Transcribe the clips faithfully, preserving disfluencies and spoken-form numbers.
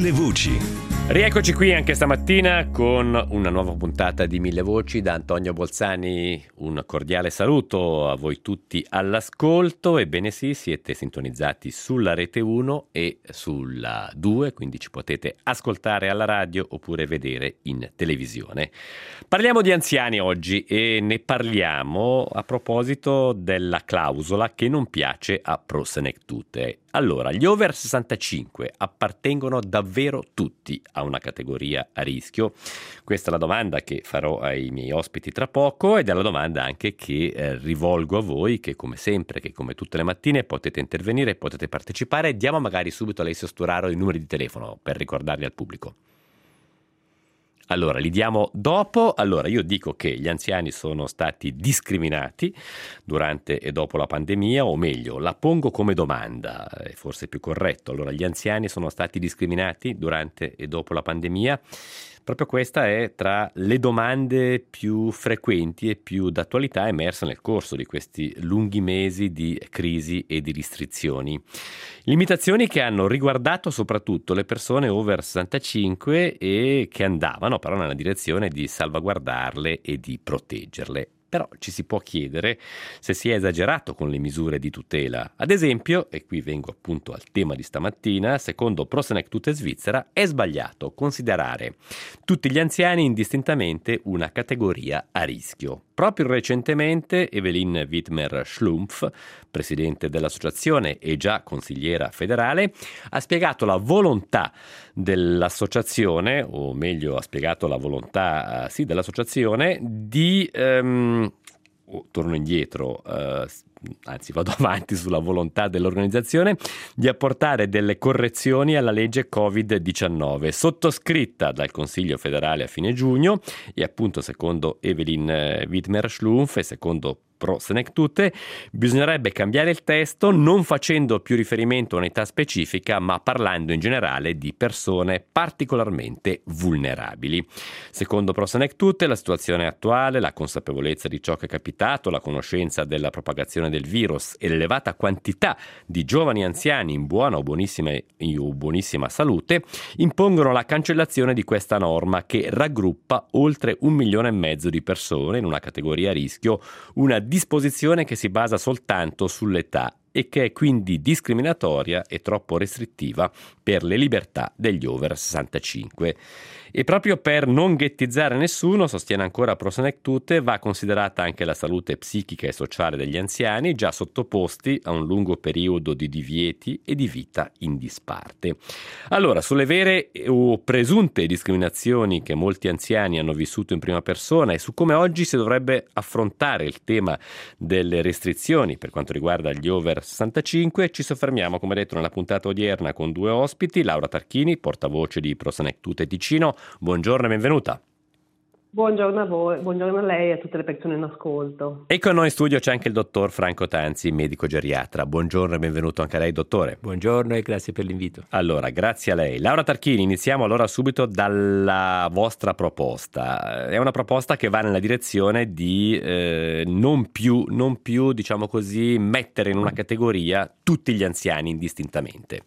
Mille Voci. Rieccoci qui anche stamattina con una nuova puntata di Mille Voci. Da Antonio Bolzani un cordiale saluto a voi tutti all'ascolto. Ebbene sì, siete sintonizzati sulla Rete uno e sulla due, quindi ci potete ascoltare alla radio oppure vedere in televisione. Parliamo di anziani oggi e ne parliamo a proposito della clausola che non piace a Pro Senectute. Allora, gli over sessantacinque appartengono davvero tutti a una categoria a rischio? Questa è la domanda che farò ai miei ospiti tra poco ed è la domanda anche che eh, rivolgo a voi, che come sempre, che come tutte le mattine potete intervenire, potete partecipare. Diamo magari subito a Alessio Sturaro i numeri di telefono per ricordarli al pubblico. Allora, li diamo dopo. Allora, io dico che gli anziani sono stati discriminati durante e dopo la pandemia, o meglio, la pongo come domanda, è forse più corretto. Allora, gli anziani sono stati discriminati durante e dopo la pandemia? Proprio questa è tra le domande più frequenti e più d'attualità emerse nel corso di questi lunghi mesi di crisi e di restrizioni. Limitazioni che hanno riguardato soprattutto le persone over sessantacinque e che andavano però nella direzione di salvaguardarle e di proteggerle. Però ci si può chiedere se si è esagerato con le misure di tutela. Ad esempio, e qui vengo appunto al tema di stamattina, secondo Pro Senectute Svizzera è sbagliato considerare tutti gli anziani indistintamente una categoria a rischio. Proprio recentemente Evelyn Wittmer-Schlumpf, presidente dell'associazione e già consigliera federale, ha spiegato la volontà dell'associazione, o meglio ha spiegato la volontà sì, dell'associazione di... Um, torno indietro, eh, anzi vado avanti sulla volontà dell'organizzazione di apportare delle correzioni alla legge covid diciannove sottoscritta dal Consiglio federale a fine giugno e appunto secondo Evelyn Wittmer-Schlumpf e secondo Pro Senectute bisognerebbe cambiare il testo non facendo più riferimento a un'età specifica ma parlando in generale di persone particolarmente vulnerabili. Secondo Pro Senectute la situazione attuale, la consapevolezza di ciò che è capitato, la conoscenza della propagazione del virus e l'elevata quantità di giovani anziani in buona o buonissima, o buonissima salute impongono la cancellazione di questa norma che raggruppa oltre un milione e mezzo di persone in una categoria a rischio, una disposizione che si basa soltanto sull'età e che è quindi discriminatoria e troppo restrittiva per le libertà degli over sessantacinque. E proprio per non ghettizzare nessuno, sostiene ancora Pro Senectute, va considerata anche la salute psichica e sociale degli anziani, già sottoposti a un lungo periodo di divieti e di vita in disparte. Allora, sulle vere o presunte discriminazioni che molti anziani hanno vissuto in prima persona e su come oggi si dovrebbe affrontare il tema delle restrizioni per quanto riguarda gli over sessantacinque, ci soffermiamo, come detto, nella puntata odierna con due ospiti, Laura Tarchini, portavoce di Pro Senectute Ticino. Buongiorno e benvenuta. Buongiorno a voi, buongiorno a lei e a tutte le persone in ascolto. E con noi in studio c'è anche il dottor Franco Tanzi, medico geriatra. Buongiorno e benvenuto anche a lei, dottore. Buongiorno e grazie per l'invito. Allora, grazie a lei. Laura Tarchini, iniziamo allora subito dalla vostra proposta. È una proposta che va nella direzione di eh, non più, non più, diciamo così, mettere in una categoria tutti gli anziani indistintamente.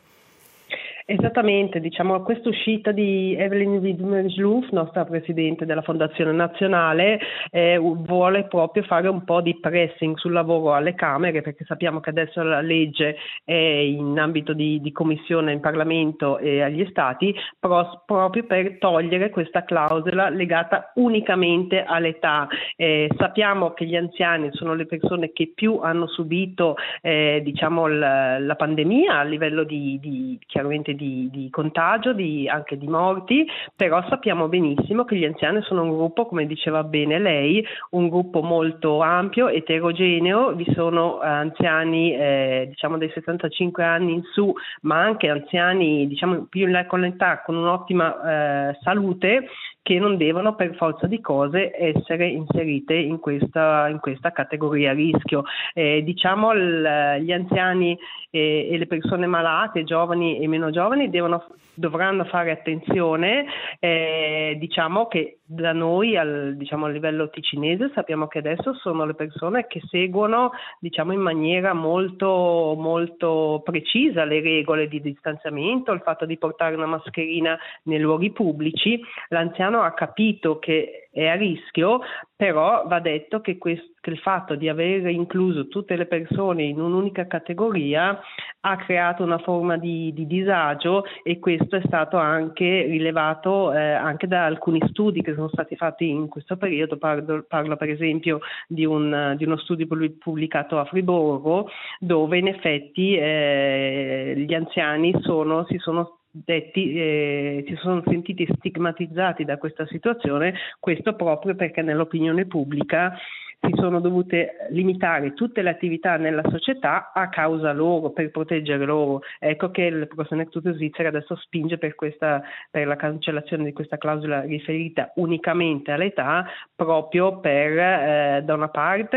Esattamente, diciamo questa uscita di Evelyn Wittmer-Schlumpf, nostra presidente della Fondazione Nazionale, eh, vuole proprio fare un po' di pressing sul lavoro alle Camere, perché sappiamo che adesso la legge è in ambito di, di commissione in Parlamento e agli Stati, però proprio per togliere questa clausola legata unicamente all'età. Eh, sappiamo che gli anziani sono le persone che più hanno subito eh, diciamo la, la pandemia a livello di, di chiaramente Di, di contagio, di, anche di morti, però sappiamo benissimo che gli anziani sono un gruppo, come diceva bene lei, un gruppo molto ampio, eterogeneo, vi sono anziani eh, diciamo dei sessantacinque anni in su, ma anche anziani diciamo più in là con l'età, con un'ottima eh, salute, che non devono per forza di cose essere inserite in questa, in questa categoria a rischio. Eh, diciamo l, gli anziani e, e le persone malate, giovani e meno giovani, devono, dovranno fare attenzione, eh, diciamo che da noi al, diciamo, a livello ticinese sappiamo che adesso sono le persone che seguono, diciamo, in maniera molto, molto precisa le regole di distanziamento, il fatto di portare una mascherina nei luoghi pubblici. L'anziano ha capito che è a rischio, però va detto che, questo, che il fatto di aver incluso tutte le persone in un'unica categoria ha creato una forma di, di disagio, e questo è stato anche rilevato eh, anche da alcuni studi che sono stati fatti in questo periodo. Parlo, parlo per esempio di, un, di uno studio pubblicato a Friburgo, dove in effetti eh, gli anziani sono, si sono detti eh, si sono sentiti stigmatizzati da questa situazione, questo proprio perché nell'opinione pubblica si sono dovute limitare tutte le attività nella società a causa loro, per proteggere loro. Ecco che il Prosenektute Svizzera adesso spinge per questa, per la cancellazione di questa clausola riferita unicamente all'età, proprio per eh, da una parte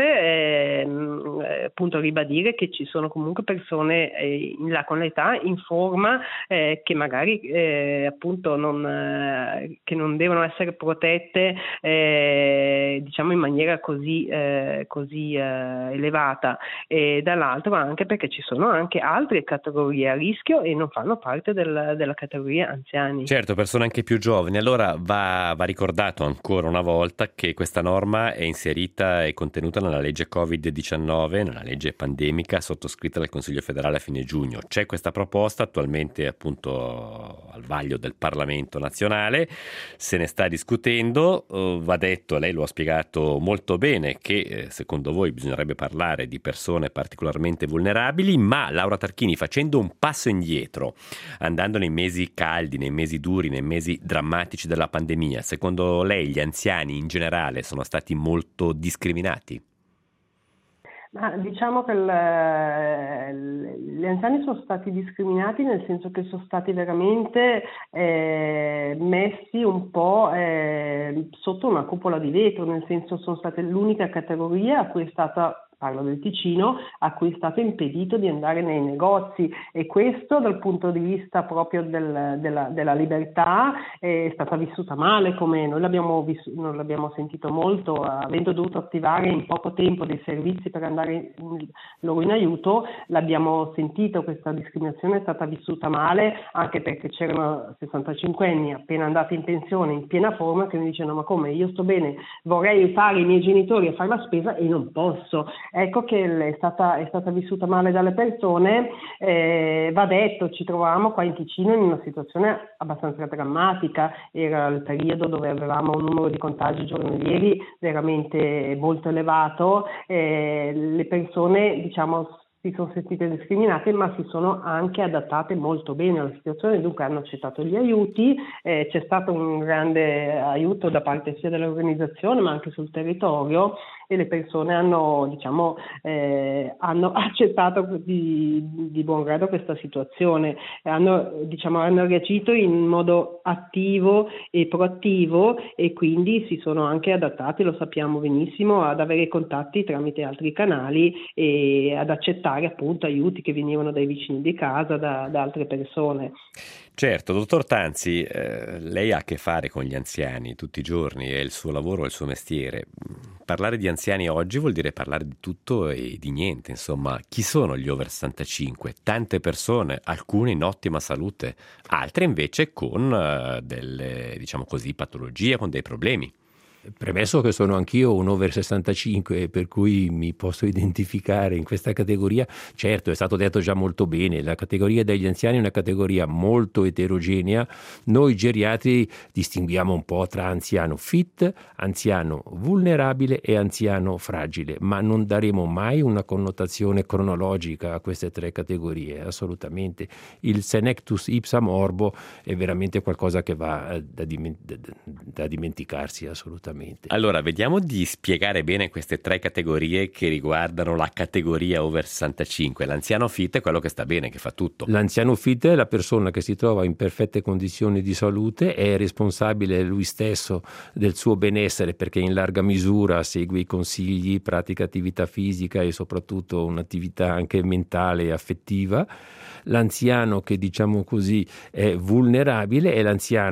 eh, appunto ribadire che ci sono comunque persone eh, in là con l'età in forma eh, che magari eh, appunto non eh, che non devono essere protette eh, diciamo in maniera così Eh, così eh, elevata, e dall'altro anche perché ci sono anche altre categorie a rischio e non fanno parte del, della categoria anziani. Certo, persone anche più giovani. Allora va, va ricordato ancora una volta che questa norma è inserita e contenuta nella legge covid diciannove, nella legge pandemica sottoscritta dal Consiglio federale a fine giugno. C'è questa proposta attualmente appunto al vaglio del Parlamento nazionale, se ne sta discutendo. Uh, va detto, lei lo ha spiegato molto bene, che eh, secondo voi bisognerebbe parlare di persone particolarmente vulnerabili, ma Laura Tarchini, facendo un passo indietro, andando nei mesi caldi, nei mesi duri, nei mesi drammatici della pandemia, secondo lei gli anziani in generale sono stati molto discriminati? Ma diciamo che il, gli anziani sono stati discriminati nel senso che sono stati veramente eh, messi un po' eh, sotto una cupola di vetro, nel senso sono state l'unica categoria a cui è stata, parlo del Ticino, a cui è stato impedito di andare nei negozi, e questo dal punto di vista proprio del, della, della libertà è stata vissuta male, come noi l'abbiamo, vis- non l'abbiamo sentito molto, avendo dovuto attivare in poco tempo dei servizi per andare in, loro in aiuto, l'abbiamo sentito, questa discriminazione è stata vissuta male, anche perché c'erano sessantacinquenni appena andati in pensione in piena forma che mi dicevano: ma come, io sto bene, vorrei aiutare i miei genitori a fare la spesa e non posso. Ecco che è stata, è stata vissuta male dalle persone. Eh, va detto, ci trovavamo qua in Ticino in una situazione abbastanza drammatica, era il periodo dove avevamo un numero di contagi giornalieri veramente molto elevato, eh, le persone diciamo si sono sentite discriminate, ma si sono anche adattate molto bene alla situazione, dunque hanno accettato gli aiuti, eh, c'è stato un grande aiuto da parte sia dell'organizzazione ma anche sul territorio, e le persone hanno, diciamo, eh, hanno accettato di, di buon grado questa situazione, hanno, diciamo, hanno reagito in modo attivo e proattivo, e quindi si sono anche adattati, lo sappiamo benissimo, ad avere contatti tramite altri canali e ad accettare appunto aiuti che venivano dai vicini di casa, da, da altre persone. Certo, dottor Tanzi, eh, lei ha a che fare con gli anziani tutti i giorni, è il suo lavoro, è il suo mestiere. Parlare di anziani oggi vuol dire parlare di tutto e di niente, insomma. Chi sono gli over sessantacinque? Tante persone, alcune in ottima salute, altre invece con uh, delle, diciamo così, patologie, con dei problemi. Premesso che sono anch'io un over sessantacinque, per cui mi posso identificare in questa categoria, certo è stato detto già molto bene, la categoria degli anziani è una categoria molto eterogenea. Noi geriatri distinguiamo un po' tra anziano fit, anziano vulnerabile e anziano fragile, ma non daremo mai una connotazione cronologica a queste tre categorie, assolutamente. Il senectus ipsa morbo è veramente qualcosa che va da, diment- da dimenticarsi assolutamente. Allora, vediamo di spiegare bene queste tre categorie che riguardano la categoria over sessantacinque. L'anziano fit è quello che sta bene, che fa tutto. L'anziano fit è la persona che si trova in perfette condizioni di salute, è responsabile lui stesso del suo benessere perché in larga misura segue i consigli, pratica attività fisica e soprattutto un'attività anche mentale e affettiva. L'anziano che, diciamo così, è vulnerabile è l'anziano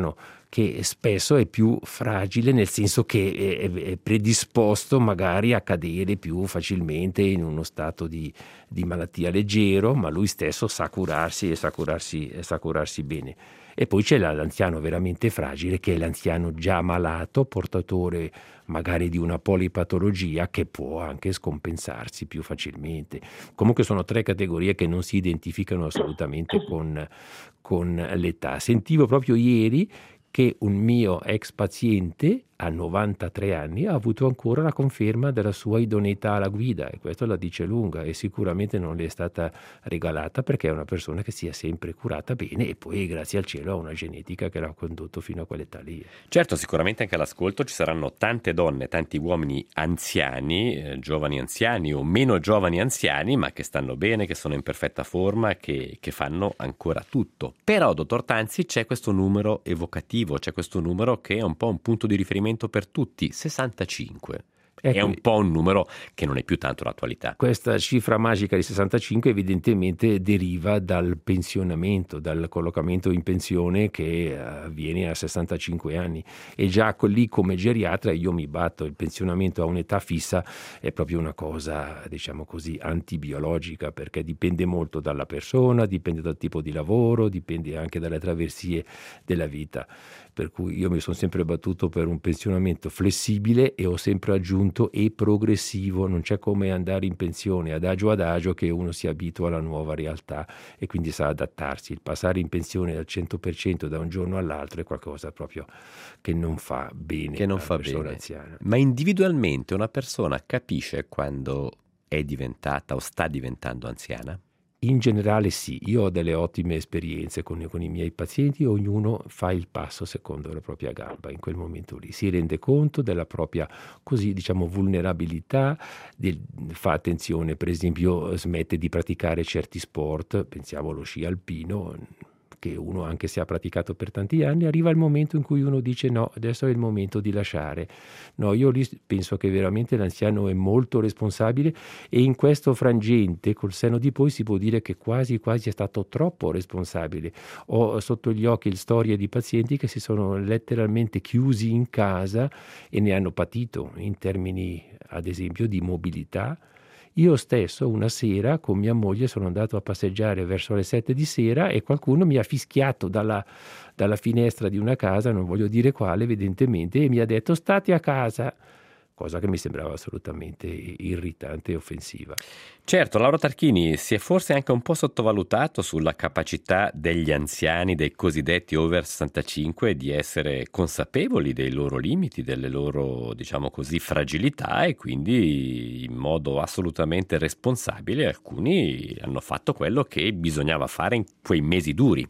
che spesso è più fragile, nel senso che è, è predisposto magari a cadere più facilmente in uno stato di, di malattia leggero, ma lui stesso sa curarsi e sa curarsi, e sa curarsi bene. E poi c'è l'anziano veramente fragile, che è l'anziano già malato, portatore magari di una polipatologia che può anche scompensarsi più facilmente. Comunque sono tre categorie che non si identificano assolutamente con, con l'età. Sentivo proprio ieri che un mio ex paziente a novantatré anni ha avuto ancora la conferma della sua idoneità alla guida, e questo la dice lunga, e sicuramente non le è stata regalata, perché è una persona che si è sempre curata bene e poi grazie al cielo ha una genetica che l'ha condotto fino a quell'età lì. Certo, sicuramente anche all'ascolto ci saranno tante donne, tanti uomini anziani, eh, giovani anziani o meno giovani anziani, ma che stanno bene, che sono in perfetta forma, che, che fanno ancora tutto. Però, dottor Tanzi, c'è questo numero evocativo, c'è questo numero che è un po' un punto di riferimento per tutti, sessantacinque. Ecco, è un po' un numero che non è più tanto l'attualità. Questa cifra magica di sessantacinque evidentemente deriva dal pensionamento, dal collocamento in pensione che avviene a sessantacinque anni, e già lì come geriatra io mi batto. Il pensionamento a un'età fissa è proprio una cosa, diciamo così, antibiologica, perché dipende molto dalla persona, dipende dal tipo di lavoro, dipende anche dalle traversie della vita. Per cui io mi sono sempre battuto per un pensionamento flessibile e ho sempre aggiunto e progressivo. Non c'è come andare in pensione adagio adagio, che uno si abitua alla nuova realtà e quindi sa adattarsi. Il passare in pensione al cento per cento da un giorno all'altro è qualcosa proprio che non fa bene che non alla fa persona bene. anziana. Ma individualmente una persona capisce quando è diventata o sta diventando anziana? In generale sì, io ho delle ottime esperienze con, con i miei pazienti, ognuno fa il passo secondo la propria gamba in quel momento lì, si rende conto della propria, così diciamo, vulnerabilità, del, fa attenzione, per esempio smette di praticare certi sport, pensiamo allo sci alpino, che uno anche se ha praticato per tanti anni, arriva il momento in cui uno dice no, adesso è il momento di lasciare. No, io lì penso che veramente l'anziano è molto responsabile, e in questo frangente, col senno di poi, si può dire che quasi quasi è stato troppo responsabile. Ho sotto gli occhi storie di pazienti che si sono letteralmente chiusi in casa e ne hanno patito in termini, ad esempio, di mobilità. Io stesso una sera con mia moglie sono andato a passeggiare verso le sette di sera e qualcuno mi ha fischiato dalla, dalla finestra di una casa, non voglio dire quale evidentemente, e mi ha detto state a casa, cosa che mi sembrava assolutamente irritante e offensiva. Certo, Laura Tarchini, si è forse anche un po' sottovalutato sulla capacità degli anziani, dei cosiddetti over sessantacinque, di essere consapevoli dei loro limiti, delle loro, diciamo così, fragilità, e quindi in modo assolutamente responsabile alcuni hanno fatto quello che bisognava fare in quei mesi duri.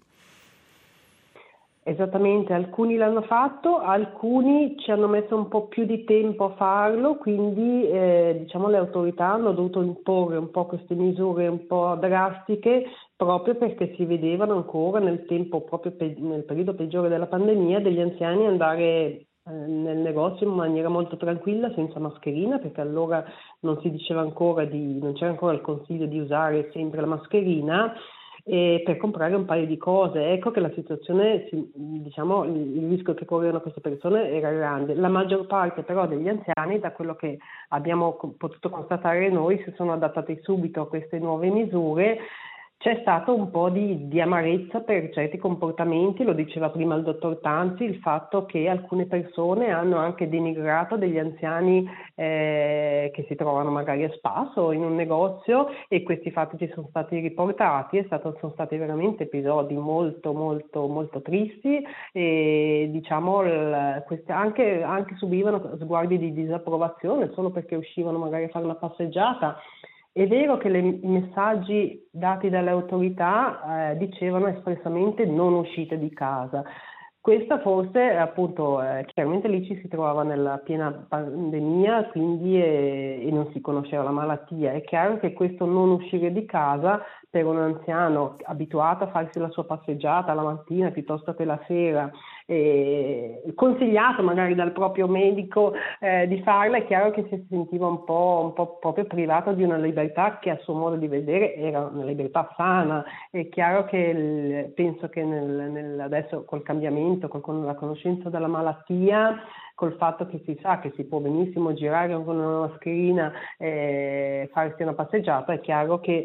Esattamente, alcuni l'hanno fatto, alcuni ci hanno messo un po' più di tempo a farlo, quindi eh, diciamo le autorità hanno dovuto imporre un po' queste misure un po' drastiche, proprio perché si vedevano ancora nel tempo, proprio pe- nel periodo peggiore della pandemia, degli anziani andare eh, nel negozio in maniera molto tranquilla, senza mascherina, perché allora non si diceva ancora di, non c'era ancora il consiglio di usare sempre la mascherina, e per comprare un paio di cose. Ecco che la situazione, diciamo, il rischio che correvano queste persone era grande. La maggior parte però degli anziani, da quello che abbiamo potuto constatare noi, si sono adattati subito a queste nuove misure. C'è stato un po' di, di amarezza per certi comportamenti, lo diceva prima il dottor Tanzi, il fatto che alcune persone hanno anche denigrato degli anziani eh, che si trovano magari a spasso in un negozio, e questi fatti ci sono stati riportati, è stato, sono stati veramente episodi molto molto molto tristi, e diciamo il, queste, anche, anche subivano sguardi di disapprovazione solo perché uscivano magari a fare una passeggiata. È vero che le, i messaggi dati dalle autorità eh, dicevano espressamente non uscite di casa. Questa forse, appunto, eh, chiaramente lì ci si trovava nella piena pandemia, quindi eh, e non si conosceva la malattia. È chiaro che questo non uscire di casa per un anziano abituato a farsi la sua passeggiata la mattina piuttosto che la sera, eh, consigliato magari dal proprio medico eh, di farla, è chiaro che si sentiva un po', un po' proprio privato di una libertà che a suo modo di vedere era una libertà sana. È chiaro che il, penso che nel, nel, adesso col cambiamento, col, con la conoscenza della malattia, col fatto che si sa che si può benissimo girare con una mascherina e farsi una passeggiata, è chiaro che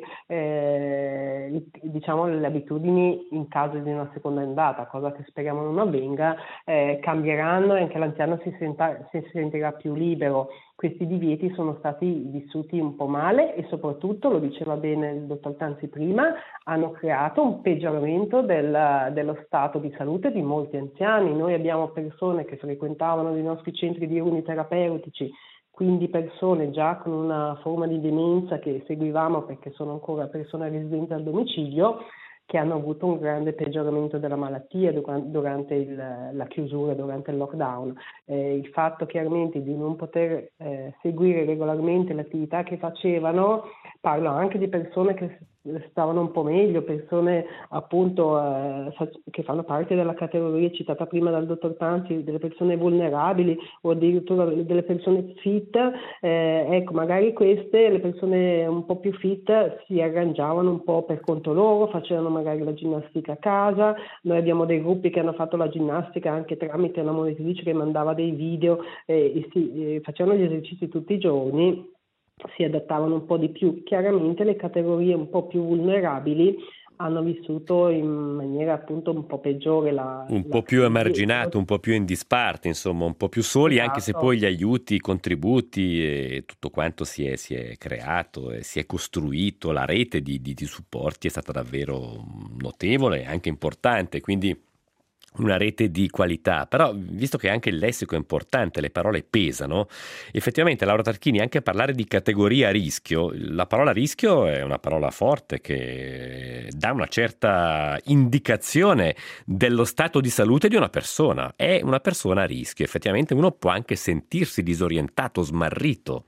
eh, diciamo le abitudini in caso di una seconda ondata, cosa che speriamo non avvenga, eh, cambieranno e anche l'anziano si, senta, si sentirà più libero. Questi divieti sono stati vissuti un po' male e soprattutto, lo diceva bene il dottor Tanzi prima, hanno creato un peggioramento del, dello stato di salute di molti anziani. Noi abbiamo persone che frequentavano i nostri centri diurni terapeutici, quindi persone già con una forma di demenza che seguivamo perché sono ancora persone residenti al domicilio, che hanno avuto un grande peggioramento della malattia durante il, la chiusura, durante il lockdown. Eh, il fatto chiaramente di non poter eh, seguire regolarmente l'attività che facevano, parlo anche di persone che stavano un po' meglio, persone appunto eh, che fanno parte della categoria citata prima dal dottor Tanzi, delle persone vulnerabili o addirittura delle persone fit, eh, ecco magari queste, le persone un po' più fit si arrangiavano un po' per conto loro, facevano magari la ginnastica a casa. Noi abbiamo dei gruppi che hanno fatto la ginnastica anche tramite una monitrice che mandava dei video eh, e si, eh, facevano gli esercizi tutti i giorni, si adattavano un po' di più. Chiaramente le categorie un po' più vulnerabili hanno vissuto in maniera appunto un po' peggiore la un la po' più crisi. emarginato, un po' più in disparte, insomma, un po' più soli, anche se Esatto. poi gli aiuti, i contributi e tutto quanto si è, si è creato e si è costruito, la rete di, di, di supporti è stata davvero notevole e anche importante, quindi una rete di qualità. Però visto che anche il lessico è importante, le parole pesano, effettivamente Laura Tarchini, anche parlare di categoria a rischio, la parola rischio è una parola forte che dà una certa indicazione dello stato di salute di una persona. È una persona a rischio, effettivamente uno può anche sentirsi disorientato, smarrito.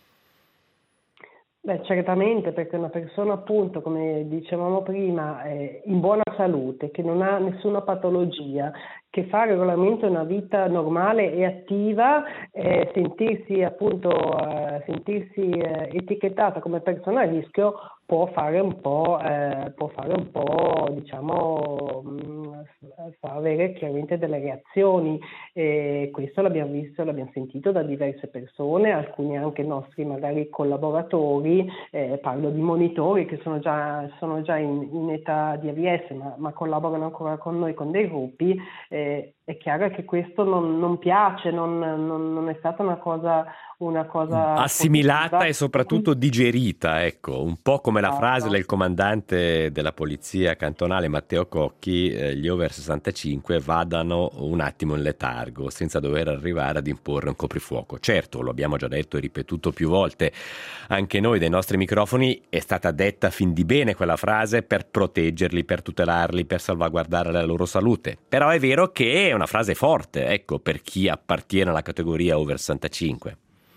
Beh, certamente, perché una persona appunto, come dicevamo prima, eh, in buona salute, che non ha nessuna patologia, che fa regolarmente una vita normale e attiva, eh, sentirsi appunto eh, sentirsi eh, etichettata come persona a rischio può fare un po' eh, può fare un po' diciamo mh, fa avere chiaramente delle reazioni, e questo l'abbiamo visto, l'abbiamo sentito da diverse persone, alcuni anche nostri magari collaboratori, eh, parlo di monitori che sono già sono già in, in età di A V S ma, ma collaborano ancora con noi con dei gruppi. Eh, è chiaro che questo non, non piace, non, non, non è stata una cosa, una cosa assimilata positiva. E soprattutto digerita, ecco, un po' come la frase del comandante della polizia cantonale Matteo Cocchi, eh, gli over sessantacinque vadano un attimo in letargo senza dover arrivare ad imporre un coprifuoco. Certo, lo abbiamo già detto e ripetuto più volte anche noi dai nostri microfoni, è stata detta fin di bene quella frase per proteggerli, per tutelarli, per salvaguardare la loro salute. Però è vero che è una frase forte, ecco, per chi appartiene alla categoria over sessantacinque.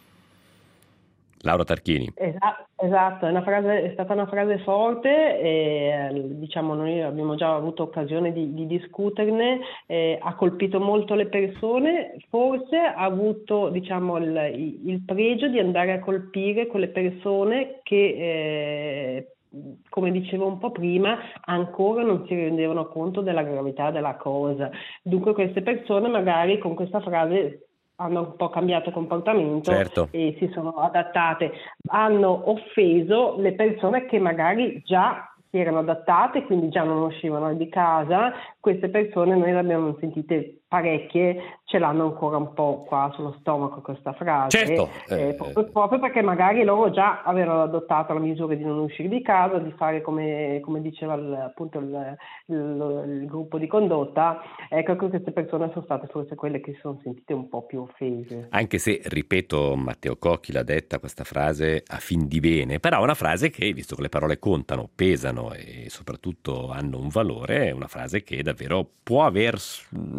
Laura Tarchini. Esatto, esatto. È, una frase, è stata una frase forte e diciamo noi abbiamo già avuto occasione di, di discuterne, eh, ha colpito molto le persone, forse ha avuto diciamo il, il pregio di andare a colpire quelle persone che eh, come dicevo un po' prima, ancora non si rendevano conto della gravità della cosa. Dunque queste persone magari con questa frase hanno un po' cambiato comportamento, certo, e si sono adattate, hanno offeso le persone che magari già si erano adattate, quindi già non uscivano di casa. Queste persone noi le abbiamo sentite parecchie, ce l'hanno ancora un po' qua sullo stomaco questa frase, certo, eh, eh, proprio, proprio perché magari loro già avevano adottato la misura di non uscire di casa, di fare come, come diceva il, appunto il, il, il gruppo di condotta. Ecco che queste persone sono state forse quelle che si sono sentite un po' più offese. Anche se, ripeto, Matteo Cocchi l'ha detta questa frase a fin di bene, però è una frase che, visto che le parole contano, pesano e soprattutto hanno un valore, è una frase che davvero può aver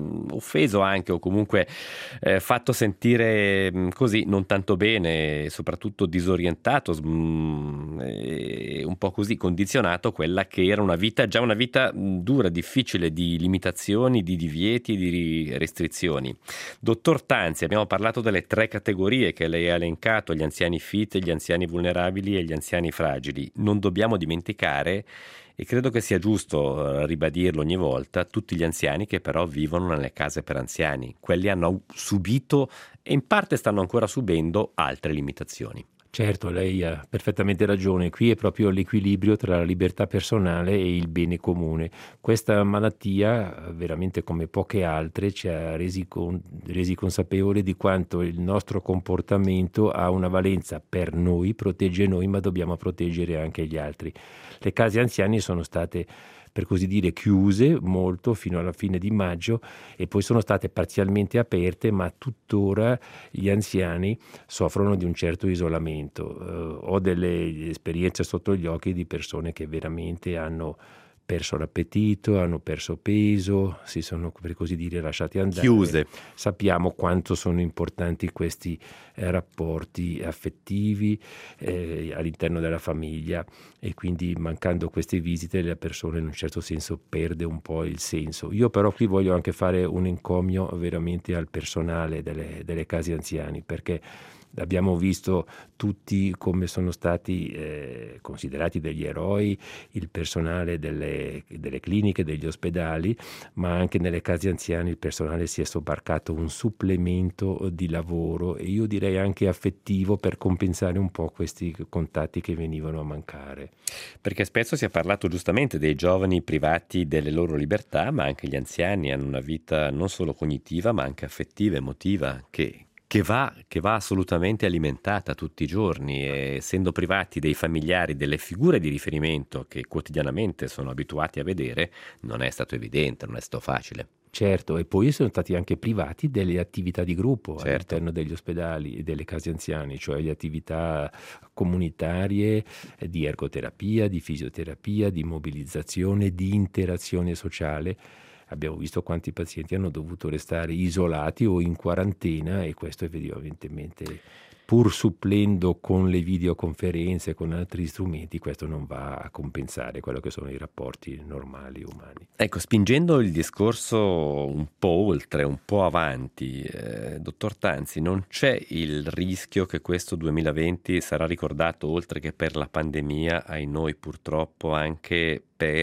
offeso anche o comunque eh, fatto sentire mh, così non tanto bene, soprattutto disorientato, mh, e un po' così condizionato quella che era una vita, già una vita mh, dura, difficile, di limitazioni, di divieti, di restrizioni. Dottor Tanzi, abbiamo parlato delle tre categorie che lei ha elencato, gli anziani fit, gli anziani vulnerabili e gli anziani fragili. Non dobbiamo dimenticare, e credo che sia giusto ribadirlo ogni volta, tutti gli anziani che però vivono nelle case per anziani. Quelli hanno subito e in parte stanno ancora subendo altre limitazioni. Certo, lei ha perfettamente ragione, qui è proprio l'equilibrio tra la libertà personale e il bene comune. Questa malattia, veramente come poche altre, ci ha resi, con, resi consapevoli di quanto il nostro comportamento ha una valenza per noi, protegge noi, ma dobbiamo proteggere anche gli altri. Le case anziani sono state, per così dire, chiuse molto fino alla fine di maggio e poi sono state parzialmente aperte, ma tuttora gli anziani soffrono di un certo isolamento. Uh, ho delle esperienze sotto gli occhi di persone che veramente hanno perso l'appetito, hanno perso peso, si sono, per così dire, lasciati andare. Chiuse. Sappiamo quanto sono importanti questi eh, rapporti affettivi eh, all'interno della famiglia, e quindi mancando queste visite la persona in un certo senso perde un po' il senso. Io però qui voglio anche fare un encomio veramente al personale delle, delle case anziani, perché abbiamo visto tutti come sono stati eh, considerati degli eroi il personale delle, delle cliniche, degli ospedali, ma anche nelle case anziane il personale si è sobbarcato un supplemento di lavoro, e io direi anche affettivo, per compensare un po' questi contatti che venivano a mancare. Perché spesso si è parlato giustamente dei giovani privati delle loro libertà, ma anche gli anziani hanno una vita non solo cognitiva ma anche affettiva, emotiva, che Che va, che va assolutamente alimentata tutti i giorni, e essendo privati dei familiari, delle figure di riferimento che quotidianamente sono abituati a vedere, non è stato evidente, non è stato facile. Certo, e poi sono stati anche privati delle attività di gruppo Certo. all'interno degli ospedali e delle case anziani, cioè le attività comunitarie di ergoterapia, di fisioterapia, di mobilizzazione, di interazione sociale. Abbiamo visto quanti pazienti hanno dovuto restare isolati o in quarantena, e questo evidentemente, pur supplendo con le videoconferenze, con altri strumenti, questo non va a compensare quello che sono i rapporti normali umani. Ecco, spingendo il discorso un po' oltre, un po' avanti, eh, dottor Tanzi, non c'è il rischio che questo duemilaventi sarà ricordato, oltre che per la pandemia, ai noi purtroppo anche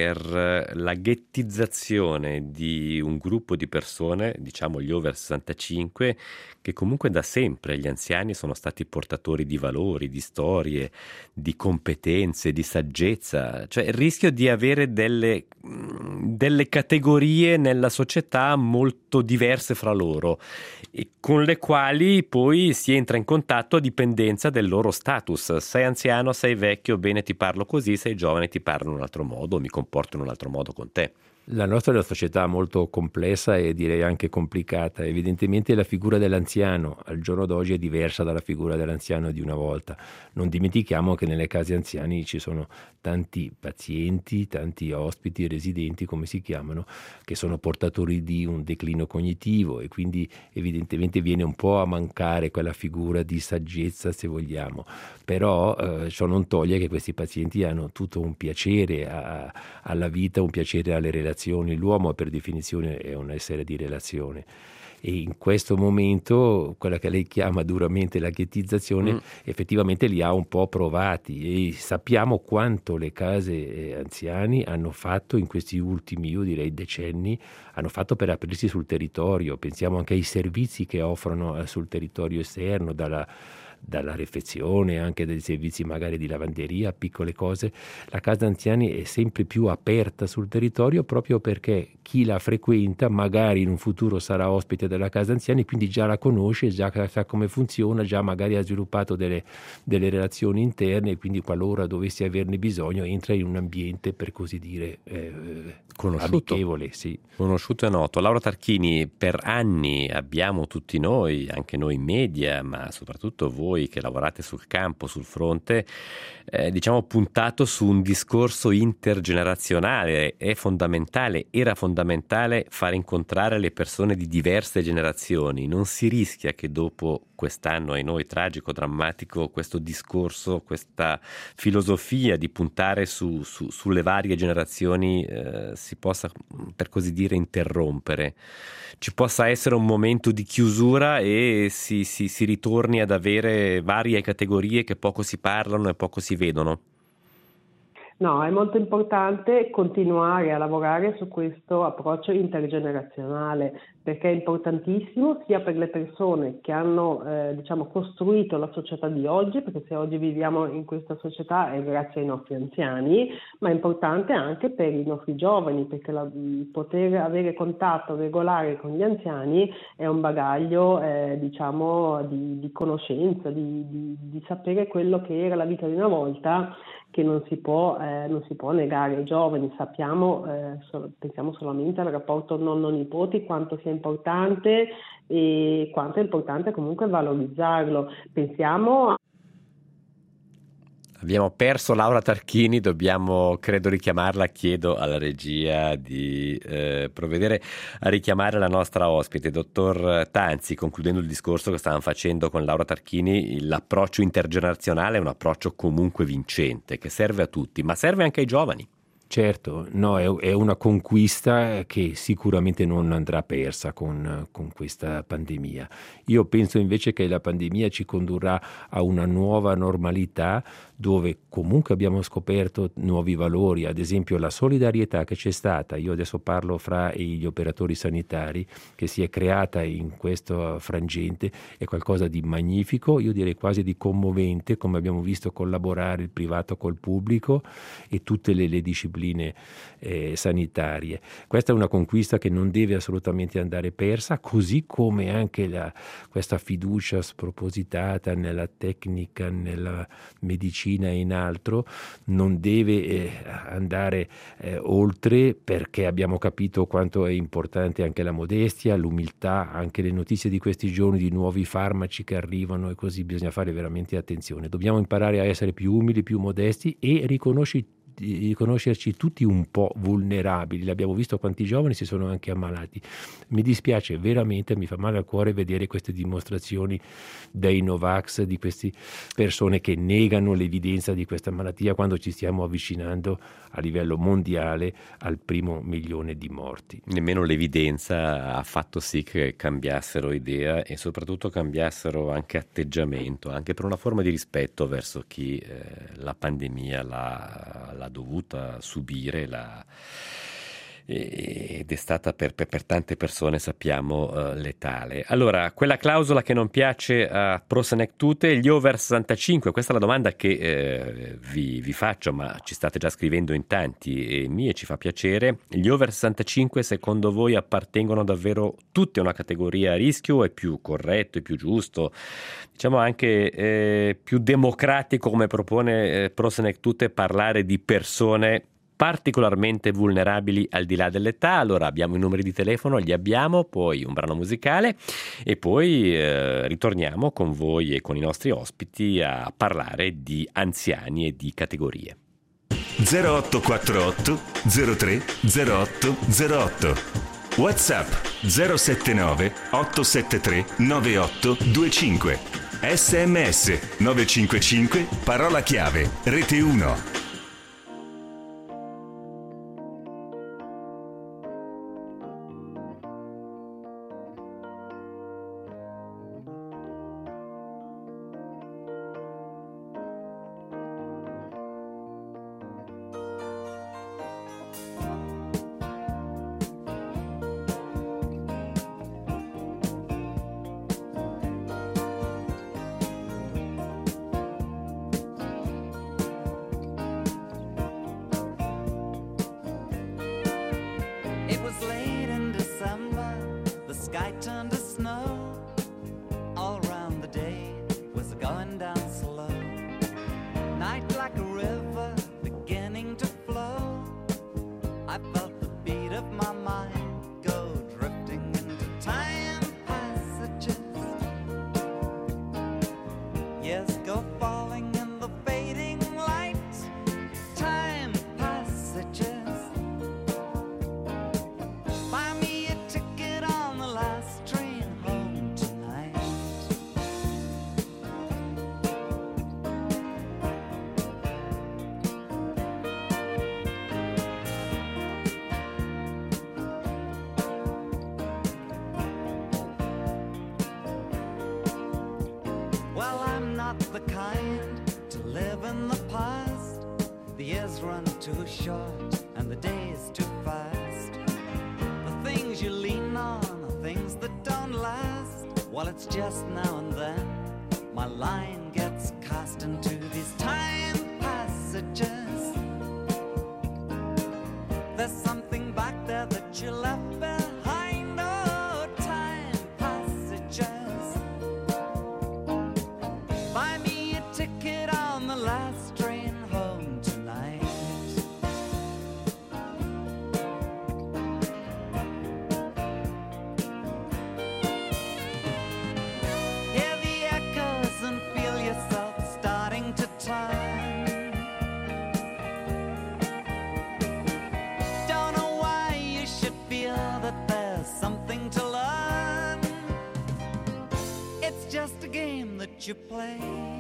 per la ghettizzazione di un gruppo di persone, diciamo gli over sessantacinque, che comunque da sempre gli anziani sono stati portatori di valori, di storie, di competenze, di saggezza, cioè il rischio di avere delle, delle categorie nella società molto diverse fra loro, e con le quali poi si entra in contatto a dipendenza del loro status. Sei anziano, sei vecchio, bene, ti parlo così, sei giovane, ti parlo in un altro modo, mi comporto in un altro modo con te. La nostra è una società molto complessa e direi anche complicata. Evidentemente la figura dell'anziano al giorno d'oggi è diversa dalla figura dell'anziano di una volta. Non dimentichiamo che nelle case anziani ci sono tanti pazienti, tanti ospiti, residenti, come si chiamano, che sono portatori di un declino cognitivo, e quindi evidentemente viene un po' a mancare quella figura di saggezza, se vogliamo. Però eh, ciò non toglie che questi pazienti hanno tutto un piacere a, alla vita, un piacere alle relazioni. L'uomo per definizione è un essere di relazione, e in questo momento quella che lei chiama duramente la ghettizzazione mm. effettivamente li ha un po' provati, e sappiamo quanto le case anziani hanno fatto in questi ultimi, io direi decenni, hanno fatto per aprirsi sul territorio. Pensiamo anche ai servizi che offrono sul territorio esterno, dalla dalla refezione, anche dei servizi magari di lavanderia, piccole cose. La casa anziani è sempre più aperta sul territorio, proprio perché chi la frequenta magari in un futuro sarà ospite della casa anziani, quindi già la conosce, già sa come funziona, già magari ha sviluppato delle, delle relazioni interne, e quindi qualora dovessi averne bisogno entra in un ambiente, per così dire, eh, conosciuto. amichevole. Sì. Conosciuto e noto. Laura Tarchini, per anni abbiamo tutti noi, anche noi media, ma soprattutto voi, voi che lavorate sul campo, sul fronte, eh, diciamo puntato su un discorso intergenerazionale. È fondamentale, era fondamentale far incontrare le persone di diverse generazioni. Non si rischia che dopo quest'anno, ai noi, tragico, drammatico, questo discorso, questa filosofia di puntare su, su, sulle varie generazioni eh, si possa, per così dire, interrompere. Ci possa essere un momento di chiusura e si, si, si ritorni ad avere varie categorie che poco si parlano e poco si vedono. No, è molto importante continuare a lavorare su questo approccio intergenerazionale, perché è importantissimo sia per le persone che hanno eh, diciamo, costruito la società di oggi, perché se oggi viviamo in questa società è grazie ai nostri anziani, ma è importante anche per i nostri giovani, perché la, poter avere contatto regolare con gli anziani è un bagaglio eh, diciamo, di, di conoscenza, di, di, di sapere quello che era la vita di una volta, che non si può, eh, non si può negare ai giovani. Sappiamo, eh, so, pensiamo solamente al rapporto nonno-nipoti, quanto sia importante e quanto è importante comunque valorizzarlo. Pensiamo Abbiamo perso Laura Tarchini, dobbiamo credo richiamarla, chiedo alla regia di eh, provvedere a richiamare la nostra ospite, dottor Tanzi. Concludendo il discorso che stavamo facendo con Laura Tarchini, l'approccio intergenerazionale è un approccio comunque vincente, che serve a tutti, ma serve anche ai giovani. Certo, no, è, è una conquista che sicuramente non andrà persa con, con questa pandemia. Io penso invece che la pandemia ci condurrà a una nuova normalità dove comunque abbiamo scoperto nuovi valori, ad esempio la solidarietà che c'è stata, io adesso parlo fra gli operatori sanitari, che si è creata in questo frangente, è qualcosa di magnifico, io direi quasi di commovente, come abbiamo visto collaborare il privato col pubblico e tutte le, le discipline eh, sanitarie. Questa è una conquista che non deve assolutamente andare persa, così come anche la, questa fiducia spropositata nella tecnica, nella medicina e in altro non deve eh, andare eh, oltre, perché abbiamo capito quanto è importante anche la modestia, l'umiltà, anche le notizie di questi giorni di nuovi farmaci che arrivano e così bisogna fare veramente attenzione. Dobbiamo imparare a essere più umili, più modesti e riconosci di riconoscerci tutti un po' vulnerabili. L'abbiamo visto quanti giovani si sono anche ammalati. Mi dispiace veramente, mi fa male al cuore vedere queste dimostrazioni dei Novax, di queste persone che negano l'evidenza di questa malattia quando ci stiamo avvicinando a livello mondiale al primo milione di morti. Nemmeno l'evidenza ha fatto sì che cambiassero idea e soprattutto cambiassero anche atteggiamento, anche per una forma di rispetto verso chi eh, la pandemia l'ha l'ha dovuta subire la, ed è stata per, per, per tante persone, sappiamo, uh, letale. Allora, quella clausola che non piace a Pro Senectute, gli over sessantacinque, questa è la domanda che eh, vi, vi faccio, ma ci state già scrivendo in tanti e mi ci fa piacere. Gli over sessantacinque secondo voi appartengono davvero tutti a una categoria a rischio o è più corretto, è più giusto, diciamo anche eh, più democratico, come propone eh, Pro Senectute, parlare di persone particolarmente vulnerabili al di là dell'età? Allora abbiamo i numeri di telefono, li abbiamo, poi un brano musicale e poi eh, ritorniamo con voi e con i nostri ospiti a parlare di anziani e di categorie. zero otto quattro otto zero tre zero otto zero otto WhatsApp zero sette nove otto sette tre nove otto due cinque S M S nove cinque cinque parola chiave Rete uno. years run too short and the days too fast. The things you lean on are things that don't last. Well, it's just now and then my line gets cast into these time passages. There's something back there that you left behind. Oh, time passages. Buy me a ticket on the last train home tonight. Hear the echoes and feel yourself starting to turn. Don't know why you should feel that there's something to learn. It's just a game that you play.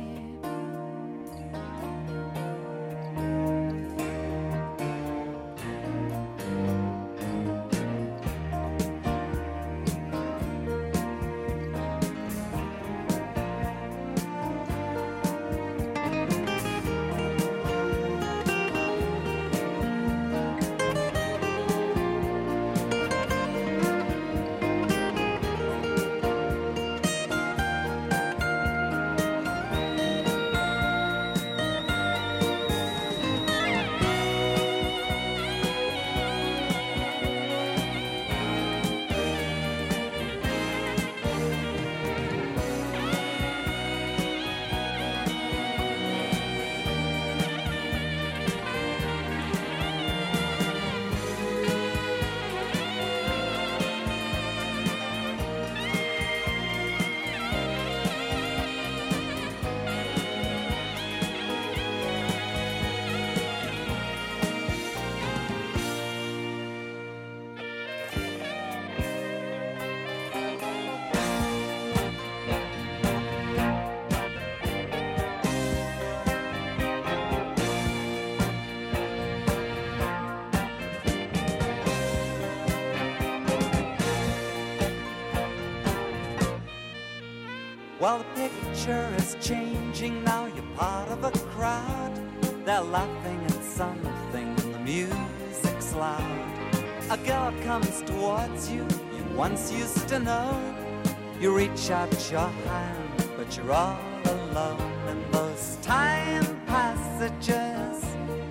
Well, the picture is changing now. You're part of a crowd. They're laughing at something and the music's loud. A girl comes towards you, you once used to know. You reach out your hand, but you're all alone in those time passages.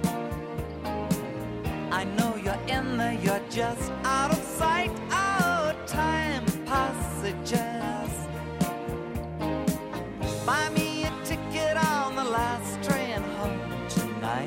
I know you're in there, you're just out of sight. Oh, time passages. Buy me a ticket on the last train home tonight.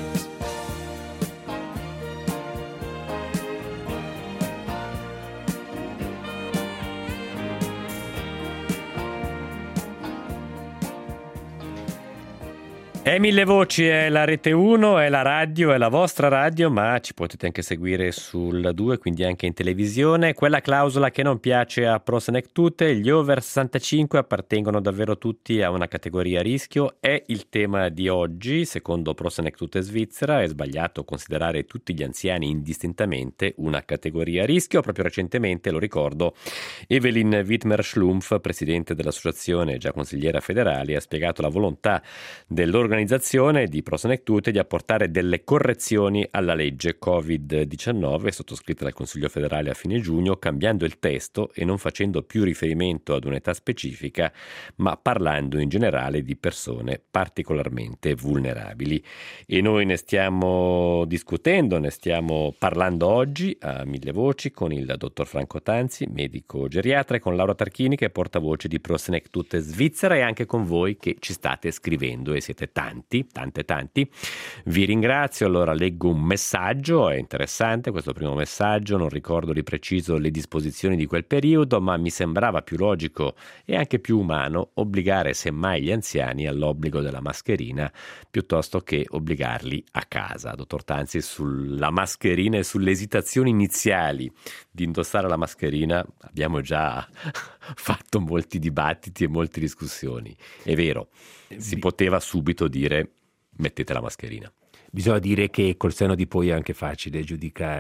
È Mille Voci, è la Rete uno, è la radio, è la vostra radio, ma ci potete anche seguire sul due, quindi anche in televisione. Quella clausola che non piace a Pro Senectute, gli over sessantacinque appartengono davvero tutti a una categoria a rischio, è il tema di oggi. Secondo Pro Senectute Svizzera è sbagliato considerare tutti gli anziani indistintamente una categoria a rischio. Proprio recentemente, lo ricordo, Evelyn Wittmer-Schlumpf, presidente dell'associazione e già consigliera federale, ha spiegato la volontà dell'organizzazione di Pro Senectute di apportare delle correzioni alla legge covid diciannove sottoscritta dal Consiglio federale a fine giugno, cambiando il testo e non facendo più riferimento ad un'età specifica, ma parlando in generale di persone particolarmente vulnerabili. E noi ne stiamo discutendo, ne stiamo parlando oggi a Mille Voci con il dottor Franco Tanzi, medico geriatra, e con Laura Tarchini, che è portavoce di Pro Senectute Svizzera, e anche con voi che ci state scrivendo, e siete tanti, tante tanti. Vi ringrazio. Allora leggo un messaggio, è interessante questo primo messaggio, non ricordo di preciso le disposizioni di quel periodo, ma mi sembrava più logico e anche più umano obbligare semmai gli anziani all'obbligo della mascherina piuttosto che obbligarli a casa. Dottor Tanzi, sulla mascherina e sulle esitazioni iniziali di indossare la mascherina abbiamo già fatto molti dibattiti e molte discussioni. È vero, si poteva subito dire mettete la mascherina. Bisogna dire che col senno di poi è anche facile giudicare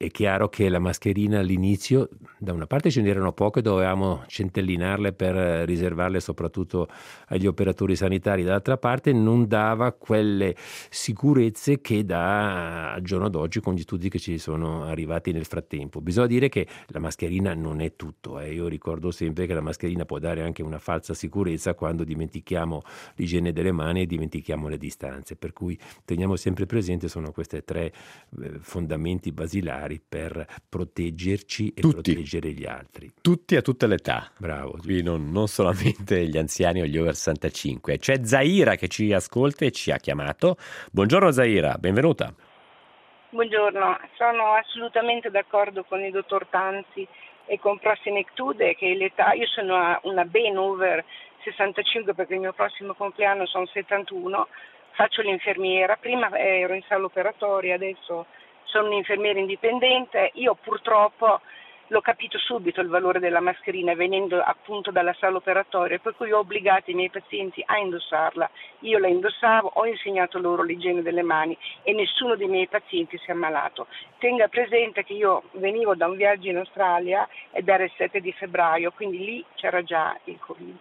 è chiaro che la mascherina all'inizio, da una parte ce n'erano poche, dovevamo centellinarle per riservarle soprattutto agli operatori sanitari, dall'altra parte non dava quelle sicurezze che dà al giorno d'oggi con gli studi che ci sono arrivati nel frattempo. Bisogna dire che la mascherina non è tutto, eh. Io ricordo sempre che la mascherina può dare anche una falsa sicurezza quando dimentichiamo l'igiene delle mani e dimentichiamo le distanze, per cui teniamo sempre presente, sono queste tre eh, fondamenti basilari per proteggerci e Tutti. proteggere gli altri. Tutti a tutte le età. Bravo. Qui non, non solamente gli anziani o gli over sessantacinque. C'è Zaira che ci ascolta e ci ha chiamato. Buongiorno Zaira, benvenuta. Buongiorno, sono assolutamente d'accordo con il dottor Tanzi e con Prosinectude che l'età, io sono una ben over sessantacinque perché il mio prossimo compleanno sono settantuno, faccio l'infermiera, prima ero in sala operatoria, adesso sono un'infermiera indipendente. Io purtroppo l'ho capito subito il valore della mascherina venendo appunto dalla sala operatoria, per cui ho obbligato i miei pazienti a indossarla. Io la indossavo, ho insegnato loro l'igiene delle mani e nessuno dei miei pazienti si è ammalato. Tenga presente che io venivo da un viaggio in Australia ed era il sette di febbraio, quindi lì c'era già il Covid.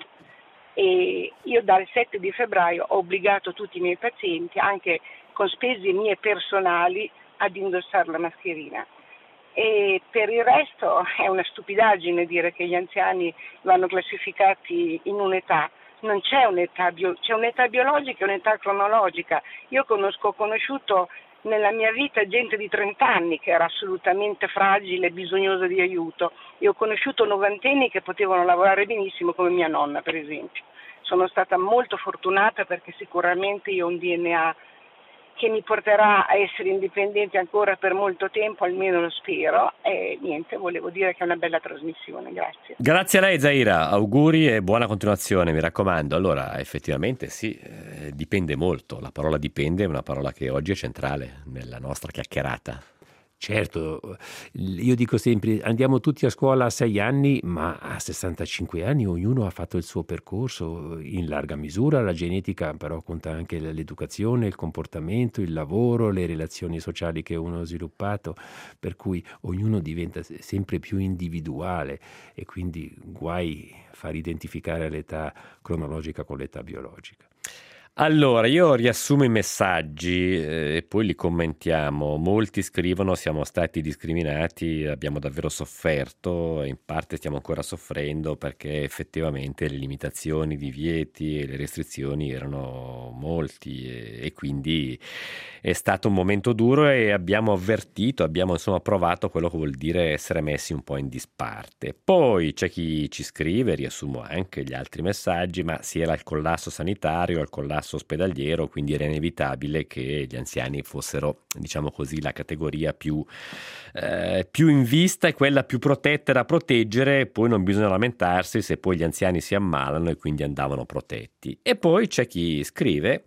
E io dal sette di febbraio ho obbligato tutti i miei pazienti, anche con spese mie personali, ad indossare la mascherina. E per il resto è una stupidaggine dire che gli anziani vanno classificati in un'età. Non c'è un'età, bio, c'è un'età biologica e un'età cronologica. Io conosco, ho conosciuto nella mia vita gente di trenta anni che era assolutamente fragile, bisognosa di aiuto, e ho conosciuto novantenni che potevano lavorare benissimo come mia nonna, per esempio. Sono stata molto fortunata perché sicuramente io ho un D N A che mi porterà a essere indipendente ancora per molto tempo, almeno lo spero, e niente, volevo dire che è una bella trasmissione, grazie. Grazie a lei Zaira, auguri e buona continuazione, mi raccomando. Allora, effettivamente sì, eh, dipende molto, la parola dipende è una parola che oggi è centrale nella nostra chiacchierata. Certo, io dico sempre andiamo tutti a scuola a sei anni, ma a sessantacinque anni ognuno ha fatto il suo percorso in larga misura. La genetica però conta anche l'educazione, il comportamento, il lavoro, le relazioni sociali che uno ha sviluppato, per cui ognuno diventa sempre più individuale e quindi guai far identificare l'età cronologica con l'età biologica. Allora, io riassumo i messaggi eh, e poi li commentiamo. Molti scrivono: siamo stati discriminati, abbiamo davvero sofferto, e in parte stiamo ancora soffrendo perché effettivamente le limitazioni, i divieti e le restrizioni erano molti e, e quindi è stato un momento duro e abbiamo avvertito, abbiamo insomma provato quello che vuol dire essere messi un po' in disparte. Poi c'è chi ci scrive, riassumo anche gli altri messaggi, ma si era al collasso sanitario, al collasso ospedaliero, quindi era inevitabile che gli anziani fossero, diciamo così, la categoria più, eh, più in vista e quella più protetta da proteggere. Poi non bisogna lamentarsi se poi gli anziani si ammalano e quindi andavano protetti. E poi c'è chi scrive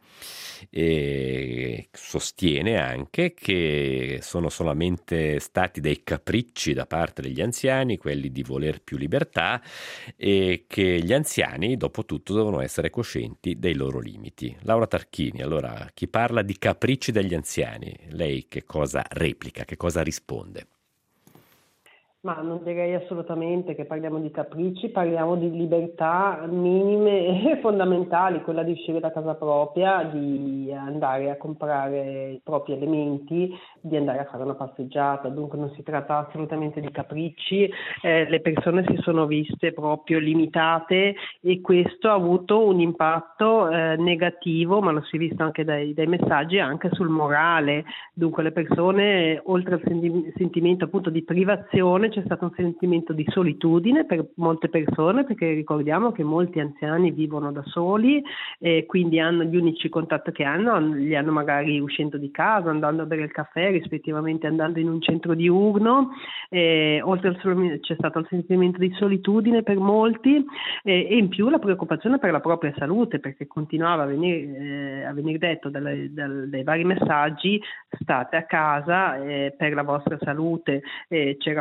e sostiene anche che sono solamente stati dei capricci da parte degli anziani, quelli di voler più libertà, e che gli anziani dopo tutto devono essere coscienti dei loro limiti. Laura Tarchini, allora, chi parla di capricci degli anziani, lei che cosa replica, che cosa risponde? Ma non direi assolutamente che parliamo di capricci, parliamo di libertà minime e fondamentali, quella di uscire da casa propria, di andare a comprare i propri elementi, di andare a fare una passeggiata. Dunque non si tratta assolutamente di capricci, eh, le persone si sono viste proprio limitate e questo ha avuto un impatto eh, negativo, ma lo si è visto anche dai, dai messaggi, anche sul morale. Dunque le persone, oltre al senti- sentimento appunto di privazione, c'è stato un sentimento di solitudine per molte persone, perché ricordiamo che molti anziani vivono da soli e quindi hanno gli unici contatti che hanno, li hanno magari uscendo di casa, andando a bere il caffè, rispettivamente andando in un centro diurno. Eh, oltre al c'è stato il sentimento di solitudine per molti eh, e in più la preoccupazione per la propria salute, perché continuava a venire, eh, a venire detto dalle, dalle, dai vari messaggi: state a casa eh, per la vostra salute. Eh, c'era preoccupazione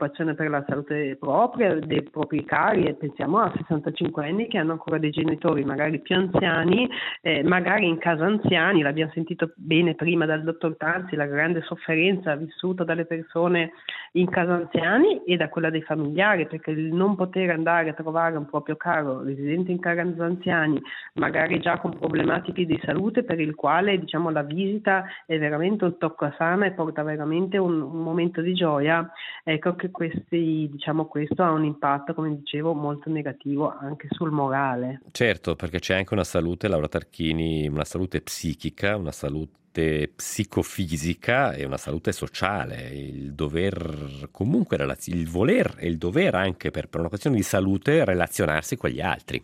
preoccupazione per la salute propria, dei propri cari, e pensiamo a sessantacinque anni che hanno ancora dei genitori magari più anziani, eh, magari in casa anziani. L'abbiamo sentito bene prima dal dottor Tanzi, la grande sofferenza vissuta dalle persone in casa anziani e da quella dei familiari, perché il non poter andare a trovare un proprio caro residente in casa anziani, magari già con problematiche di salute, per il quale diciamo la visita è veramente un tocco a sana e porta veramente un, un momento di gioia, ecco che questi, diciamo, questo ha un impatto, come dicevo, molto negativo anche sul morale. Certo, perché c'è anche una salute, Laura Tarchini, una salute psichica, una salute psicofisica e una salute sociale, il dover comunque, il voler e il dover anche per, per una questione di salute relazionarsi con gli altri.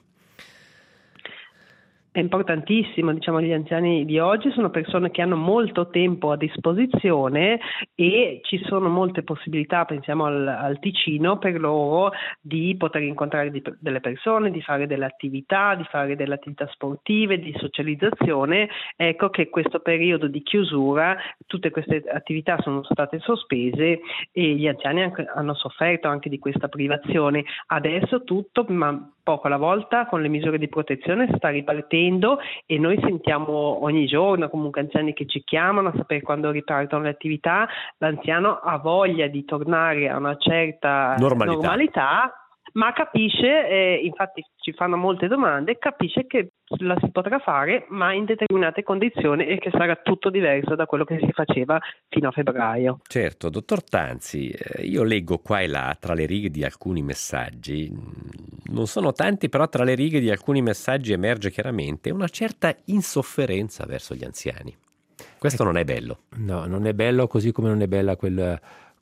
È importantissimo, diciamo, gli anziani di oggi sono persone che hanno molto tempo a disposizione e ci sono molte possibilità, pensiamo al, al Ticino, per loro di poter incontrare di, delle persone, di fare delle attività, di fare delle attività sportive, di socializzazione. Ecco che questo periodo di chiusura, tutte queste attività sono state sospese e gli anziani anche, hanno sofferto anche di questa privazione. Adesso tutto, ma poco alla volta, con le misure di protezione sta ripartendo e noi sentiamo ogni giorno comunque anziani che ci chiamano a sapere quando ripartono le attività. L'anziano ha voglia di tornare a una certa normalità, normalità ma capisce, eh, infatti ci fanno molte domande, capisce che la si potrà fare ma in determinate condizioni e che sarà tutto diverso da quello che si faceva fino a febbraio. Certo, dottor Tanzi, io leggo qua e là tra le righe di alcuni messaggi, non sono tanti, però tra le righe di alcuni messaggi emerge chiaramente una certa insofferenza verso gli anziani. Questo non è bello. No, non è bello, così come non è bella quella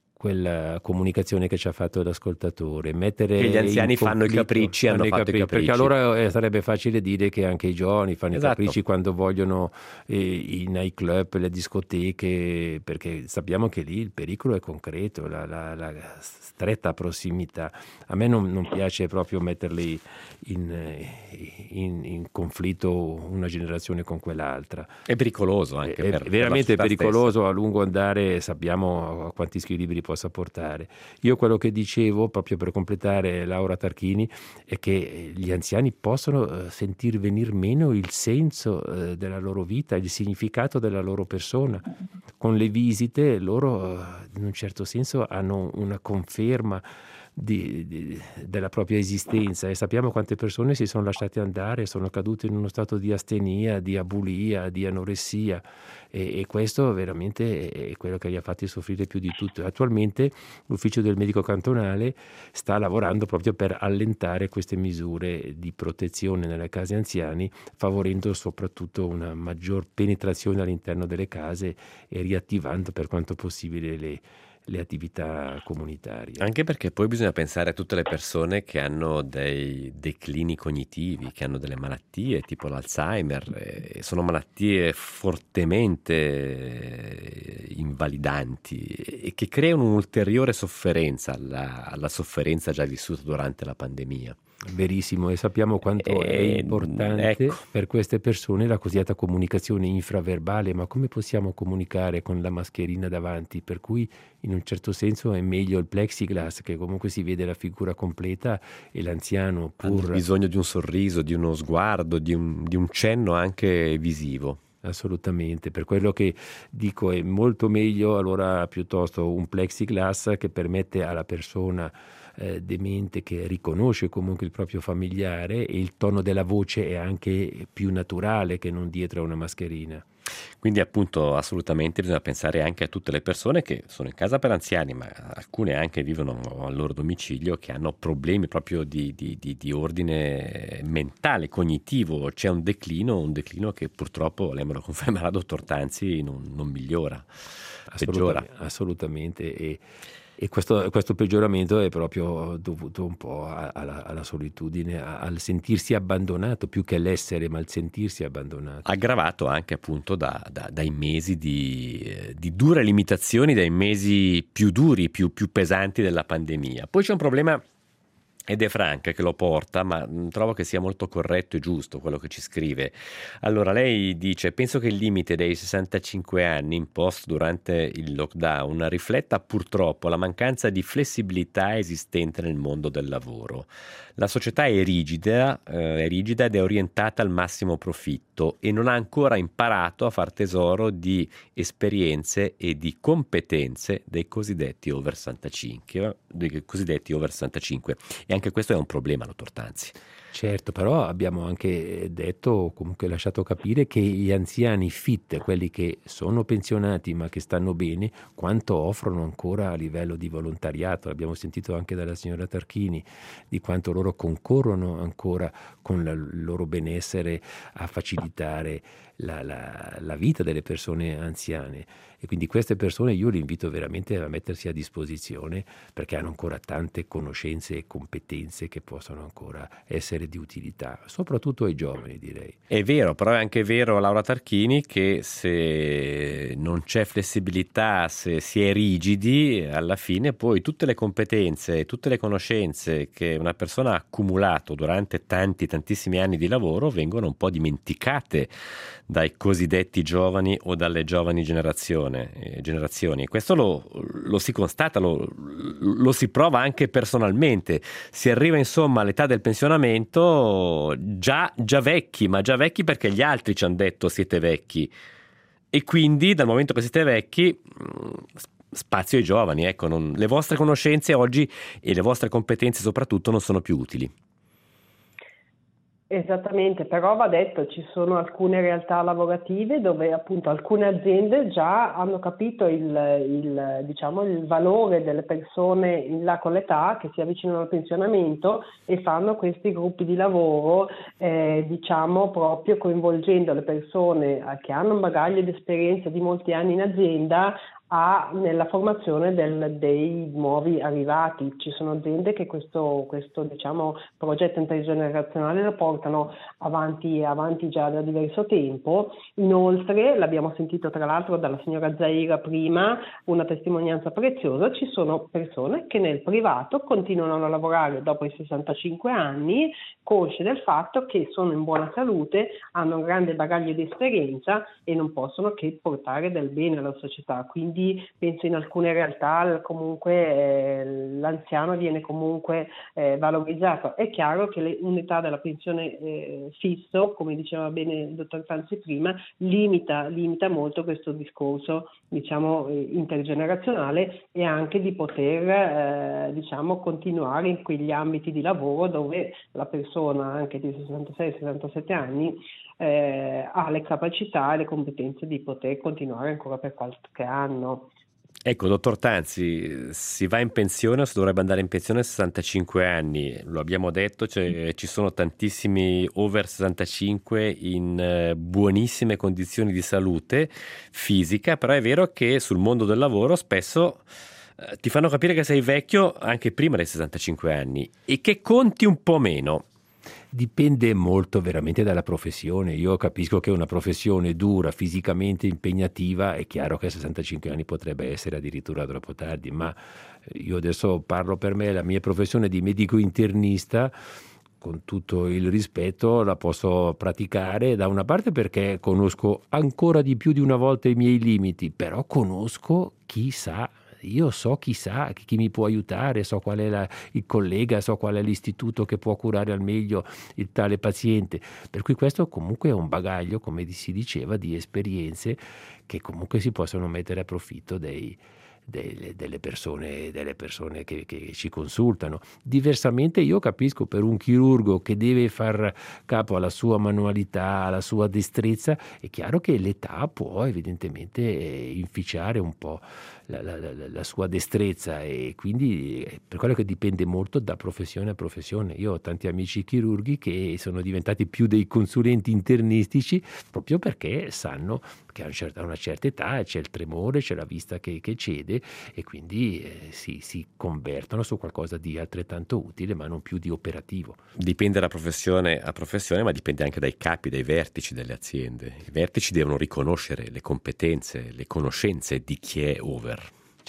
quella comunicazione che ci ha fatto l'ascoltatore, mettere che gli anziani fanno i capricci, hanno fanno fatto capricci, i capricci, perché allora eh, sarebbe facile dire che anche i giovani fanno esatto. i capricci quando vogliono eh, i nightclub, le discoteche, perché sappiamo che lì il pericolo è concreto, la, la, la stretta prossimità. A me non, non piace proprio metterli in, in, in conflitto una generazione con quell'altra. È pericoloso anche è, per, è veramente per pericoloso stessa. A lungo andare, sappiamo a quanti squilibri possa portare. Io quello che dicevo, proprio per completare Laura Tarchini, è che gli anziani possono sentir venir meno il senso eh, della loro vita, il significato della loro persona. Con le visite loro in un certo senso hanno una conferma Di, di, della propria esistenza, e sappiamo quante persone si sono lasciate andare, sono cadute in uno stato di astenia, di abulia, di anoressia, e, e questo veramente è quello che li ha fatti soffrire più di tutto. Attualmente l'ufficio del medico cantonale sta lavorando proprio per allentare queste misure di protezione nelle case anziani, favorendo soprattutto una maggior penetrazione all'interno delle case e riattivando per quanto possibile le le attività comunitarie. Anche perché poi bisogna pensare a tutte le persone che hanno dei declini cognitivi, che hanno delle malattie tipo l'Alzheimer, e sono malattie fortemente invalidanti e che creano un'ulteriore sofferenza alla, alla sofferenza già vissuta durante la pandemia. Verissimo, e sappiamo quanto e, è importante ecco. per queste persone la cosiddetta comunicazione infraverbale. Ma come possiamo comunicare con la mascherina davanti? Per cui in un certo senso è meglio il plexiglass, che comunque si vede la figura completa, e l'anziano pur... Hanno bisogno di un sorriso, di uno sguardo, di un, di un cenno anche visivo. Assolutamente, per quello che dico è molto meglio allora piuttosto un plexiglass che permette alla persona eh, demente, che riconosce comunque il proprio familiare, e il tono della voce è anche più naturale che non dietro a una mascherina. Quindi appunto assolutamente bisogna pensare anche a tutte le persone che sono in casa per anziani, ma alcune anche vivono al loro domicilio, che hanno problemi proprio di, di, di, di ordine mentale, cognitivo. C'è un declino, un declino che purtroppo, lei me lo confermerà, dottor Tanzi, non, non migliora, peggiora. Assolutamente, e, e questo, questo peggioramento è proprio dovuto un po' alla, alla solitudine, al sentirsi abbandonato, più che all'essere, ma al sentirsi abbandonato. Aggravato anche appunto da, da, dai mesi di, di dure limitazioni, dai mesi più duri, più, più pesanti della pandemia. Poi c'è un problema Ed è Franca che lo porta, ma trovo che sia molto corretto e giusto quello che ci scrive. Allora, lei dice: penso che il limite dei sessantacinque anni imposto durante il lockdown rifletta purtroppo la mancanza di flessibilità esistente nel mondo del lavoro. La società è rigida, eh, è rigida ed è orientata al massimo profitto e non ha ancora imparato a far tesoro di esperienze e di competenze dei cosiddetti over sessantacinque, dei cosiddetti over sessantacinque. E anche questo è un problema, dottor Tanzi. Certo, però abbiamo anche detto, comunque lasciato capire, che gli anziani fit, quelli che sono pensionati ma che stanno bene, quanto offrono ancora a livello di volontariato. Abbiamo sentito anche dalla signora Tarchini di quanto loro concorrono ancora con la, il loro benessere a facilitare la, la, la vita delle persone anziane. E quindi queste persone io li invito veramente a mettersi a disposizione, perché hanno ancora tante conoscenze e competenze che possono ancora essere di utilità, soprattutto ai giovani, direi. È vero, però è anche vero, Laura Tarchini, che se non c'è flessibilità, se si è rigidi, alla fine poi tutte le competenze, tutte le conoscenze che una persona ha accumulato durante tanti, tantissimi anni di lavoro vengono un po' dimenticate dai cosiddetti giovani o dalle giovani generazioni. generazioni e questo lo, lo si constata, lo, lo si prova anche personalmente. Si arriva insomma all'età del pensionamento già, già vecchi, ma già vecchi perché gli altri ci hanno detto siete vecchi, e quindi dal momento che siete vecchi spazio ai giovani, ecco, non, le vostre conoscenze oggi e le vostre competenze soprattutto non sono più utili. Esattamente, però va detto, ci sono alcune realtà lavorative dove appunto alcune aziende già hanno capito il, il, diciamo, il valore delle persone in là con l'età che si avvicinano al pensionamento e fanno questi gruppi di lavoro, eh, diciamo proprio coinvolgendo le persone che hanno un bagaglio di esperienza di molti anni in azienda a, nella formazione del, dei nuovi arrivati. Ci sono aziende che questo, questo diciamo, progetto intergenerazionale lo portano avanti, avanti già da diverso tempo. Inoltre, l'abbiamo sentito tra l'altro dalla signora Zaira prima, una testimonianza preziosa, ci sono persone che nel privato continuano a lavorare dopo i sessantacinque anni, consci del fatto che sono in buona salute, hanno un grande bagaglio di esperienza e non possono che portare del bene alla società. Quindi penso in alcune realtà comunque eh, l'anziano viene comunque eh, valorizzato. È chiaro che le, un'età della pensione eh, fisso, come diceva bene il dottor Tanzi prima, limita, limita molto questo discorso, diciamo, eh, intergenerazionale, e anche di poter eh, diciamo, continuare in quegli ambiti di lavoro dove la persona anche di sessantasei sessantasette anni eh, ha le capacità e le competenze di poter continuare ancora per qualche anno. Ecco, dottor Tanzi, si va in pensione o si dovrebbe andare in pensione a sessantacinque anni? Lo abbiamo detto, cioè, ci sono tantissimi over sessantacinque in eh, buonissime condizioni di salute fisica, però è vero che sul mondo del lavoro spesso eh, ti fanno capire che sei vecchio anche prima dei sessantacinque anni e che conti un po' meno. Dipende molto veramente dalla professione. Io capisco che una professione dura, fisicamente impegnativa, è chiaro che a sessantacinque anni potrebbe essere addirittura troppo tardi, ma io adesso parlo per me, la mia professione di medico internista, con tutto il rispetto, la posso praticare da una parte perché conosco ancora di più di una volta i miei limiti, però conosco chi sa. Io so chi sa, chi mi può aiutare, so qual è la, il collega, so qual è l'istituto che può curare al meglio il tale paziente. Per cui questo comunque è un bagaglio, come si diceva, di esperienze che comunque si possono mettere a profitto dei, delle, delle persone, delle persone che, che ci consultano. Diversamente io capisco per un chirurgo che deve far capo alla sua manualità, alla sua destrezza, è chiaro che l'età può evidentemente inficiare un po' La, la, la, la sua destrezza, e quindi per quello che dipende molto da professione a professione. Io ho tanti amici chirurghi che sono diventati più dei consulenti internistici proprio perché sanno che a una certa, a una certa età c'è il tremore, c'è la vista che, che cede, e quindi eh, si, si convertono su qualcosa di altrettanto utile ma non più di operativo. Dipende da professione a professione, ma dipende anche dai capi, dai vertici delle aziende. I vertici devono riconoscere le competenze, le conoscenze di chi è over.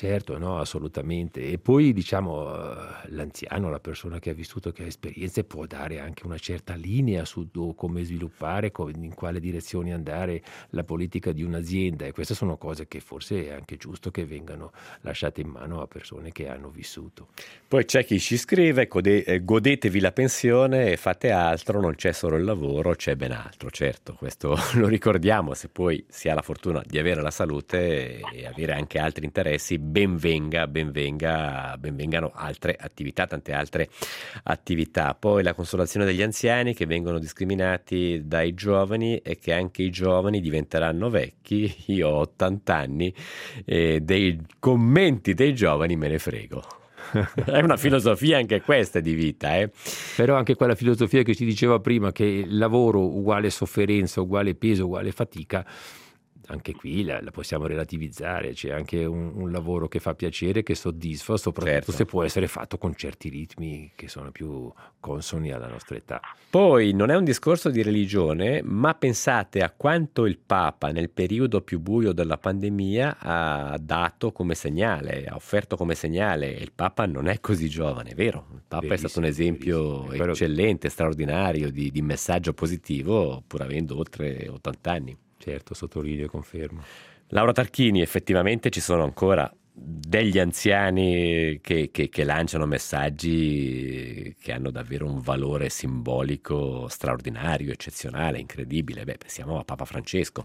Certo, no, assolutamente. E poi diciamo l'anziano, la persona che ha vissuto, che ha esperienze, può dare anche una certa linea su come sviluppare, in quale direzione andare la politica di un'azienda, e queste sono cose che forse è anche giusto che vengano lasciate in mano a persone che hanno vissuto. Poi c'è chi ci scrive: godetevi la pensione e fate altro, non c'è solo il lavoro, c'è ben altro. Certo, questo lo ricordiamo, se poi si ha la fortuna di avere la salute e avere anche altri interessi, benvenga, benvenga, benvengano altre attività, tante altre attività. Poi la consolazione degli anziani che vengono discriminati dai giovani e che anche i giovani diventeranno vecchi. Io ho ottanta anni e dei commenti dei giovani me ne frego. È una filosofia anche questa di vita, eh? Però anche quella filosofia che ci diceva prima, che lavoro uguale sofferenza, uguale peso, uguale fatica, anche qui la, la possiamo relativizzare. C'è anche un, un lavoro che fa piacere, che soddisfa, soprattutto certo. se può essere fatto con certi ritmi che sono più consoni alla nostra età. Poi non è un discorso di religione, ma pensate a quanto il Papa nel periodo più buio della pandemia ha dato come segnale, ha offerto come segnale. Il Papa non è così giovane, vero? Il Papa verissimo, è stato un esempio eccellente, straordinario di, di messaggio positivo, pur avendo oltre ottanta anni. Certo, sottolineo e confermo. Laura Tarchini, effettivamente ci sono ancora degli anziani che, che, che lanciano messaggi che hanno davvero un valore simbolico straordinario, eccezionale, incredibile. Beh, pensiamo a Papa Francesco.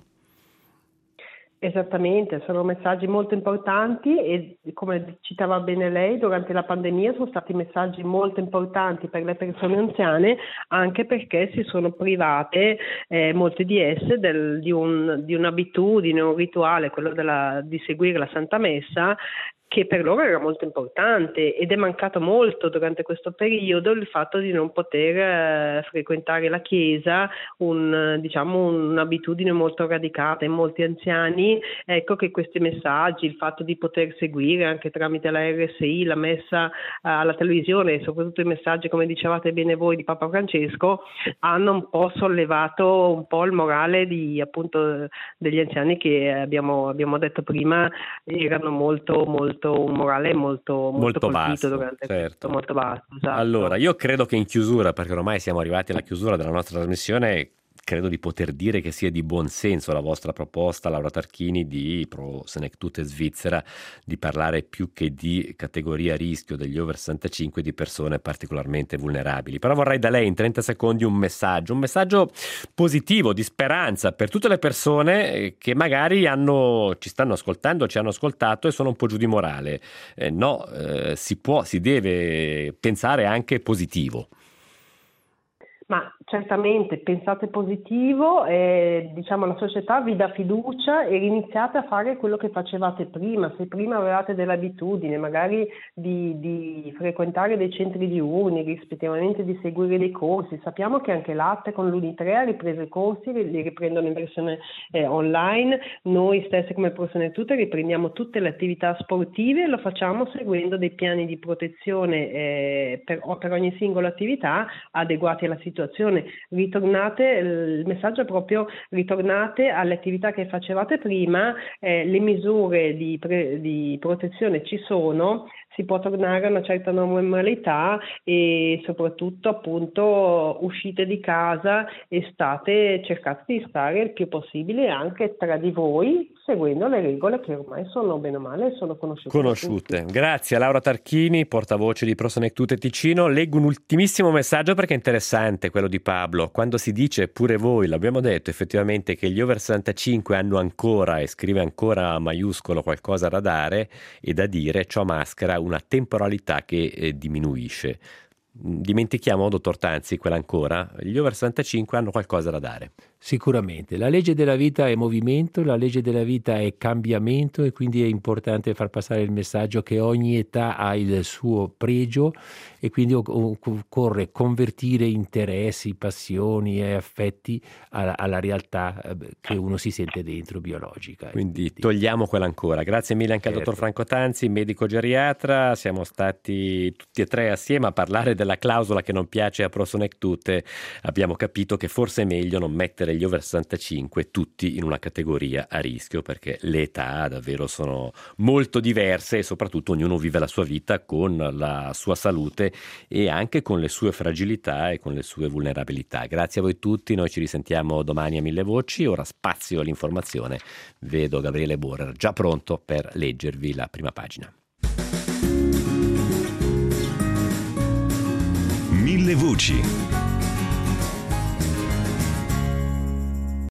Esattamente, sono messaggi molto importanti e, come citava bene lei, durante la pandemia sono stati messaggi molto importanti per le persone anziane, anche perché si sono private eh, molte di esse del, di, un, di un'abitudine, un rituale, quello della, di seguire la Santa Messa, che per loro era molto importante, ed è mancato molto durante questo periodo il fatto di non poter eh, frequentare la chiesa, un, diciamo un'abitudine molto radicata in molti anziani. Ecco che questi messaggi, il fatto di poter seguire anche tramite la R S I la messa eh, alla televisione, e soprattutto i messaggi, come dicevate bene voi, di Papa Francesco, hanno un po' sollevato un po' il morale di, appunto, degli anziani che abbiamo, abbiamo detto prima erano molto molto un morale molto, molto, molto basso, durante certo. questo, molto basso. Esatto. Allora, io credo che in chiusura, perché ormai siamo arrivati alla chiusura della nostra trasmissione, credo di poter dire che sia di buon senso la vostra proposta, Laura Tarchini, di Pro Senectute Svizzera, di parlare più che di categoria a rischio degli over sessantacinque di persone particolarmente vulnerabili. Però vorrei da lei in trenta secondi un messaggio, un messaggio positivo, di speranza per tutte le persone che magari hanno, ci stanno ascoltando, ci hanno ascoltato e sono un po' giù di morale. Eh, no, eh, si può, si deve pensare anche positivo. Ma certamente pensate positivo, e diciamo la società vi dà fiducia e iniziate a fare quello che facevate prima. Se prima avevate dell'abitudine magari di, di frequentare dei centri diurni, rispettivamente di seguire dei corsi, sappiamo che anche l'A T E con l'Uni tre ha ripreso i corsi, li riprendono in versione eh, online. Noi stessi come Pro Senectute riprendiamo tutte le attività sportive e lo facciamo seguendo dei piani di protezione eh, per, per ogni singola attività adeguati alla situazione. Ritornate, il messaggio è proprio: ritornate alle attività che facevate prima, eh, le misure di, pre, di protezione ci sono, si può tornare a una certa normalità e soprattutto appunto uscite di casa e state, cercate di stare il più possibile anche tra di voi, seguendo le regole che ormai sono bene o male sono conosciute. Conosciute. Grazie a Laura Tarchini, portavoce di Pro Senectute Ticino. Leggo un ultimissimo messaggio perché è interessante, quello di Pablo. Quando si dice, pure voi l'abbiamo detto effettivamente, che gli over sessantacinque hanno ancora, e scrive ancora a maiuscolo, qualcosa da dare e da dire, ciò maschera una temporalità che eh, diminuisce. Dimentichiamo, dottor Tanzi, quella ancora, gli over sessantacinque hanno qualcosa da dare. Sicuramente, la legge della vita è movimento, la legge della vita è cambiamento, e quindi è importante far passare il messaggio che ogni età ha il suo pregio, e quindi occorre convertire interessi, passioni e affetti alla, alla realtà che uno si sente dentro, biologica. Quindi togliamo quella ancora. Grazie mille anche certo. al dottor Franco Tanzi, medico geriatra. Siamo stati tutti e tre assieme a parlare della della clausola che non piace a Prosonectute abbiamo capito che forse è meglio non mettere gli over sessantacinque tutti in una categoria a rischio, perché le età davvero sono molto diverse e soprattutto ognuno vive la sua vita con la sua salute e anche con le sue fragilità e con le sue vulnerabilità. Grazie a voi tutti, noi ci risentiamo domani a Mille Voci. Ora spazio all'informazione, vedo Gabriele Borer già pronto per leggervi la prima pagina. Mille Voci.